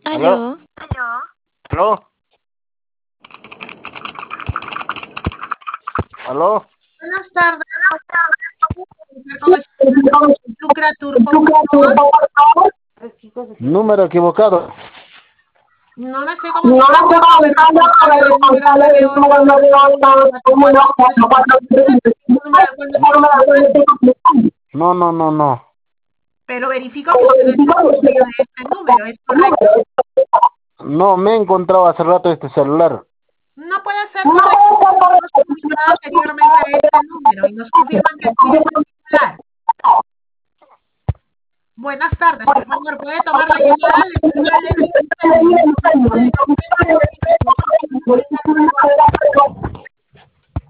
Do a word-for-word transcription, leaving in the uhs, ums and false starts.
¿Aló? Aló, ¿Aló? ¿Aló? Buenas tardes, con el señor Lucra Turco, por favor. Número equivocado. No me estoy No la comunicando estoy con el comunicando con responsable el del número responsable del nueve ocho número nueve ocho cuatro uno cuatro cuatro cuatro tres el número al cual me ese estoy número al cual me comunicando. estoy comunicando. No, no, no, no. Pero verifico que Pero usted es verifico el que usted dueño de este número, ¿es no correcto? No, me he encontrado hace rato este celular. No puede ser no correcto. puede ser Hemos correcto. comunicado anteriormente a este número y nos confirman que sí es el titular. Buenas tardes, por favor, ¿puede tomar la llamada? Le saluda Leslie Montaño, mi nombre es Lorena Ortega, soy responsable de la empresa Turco.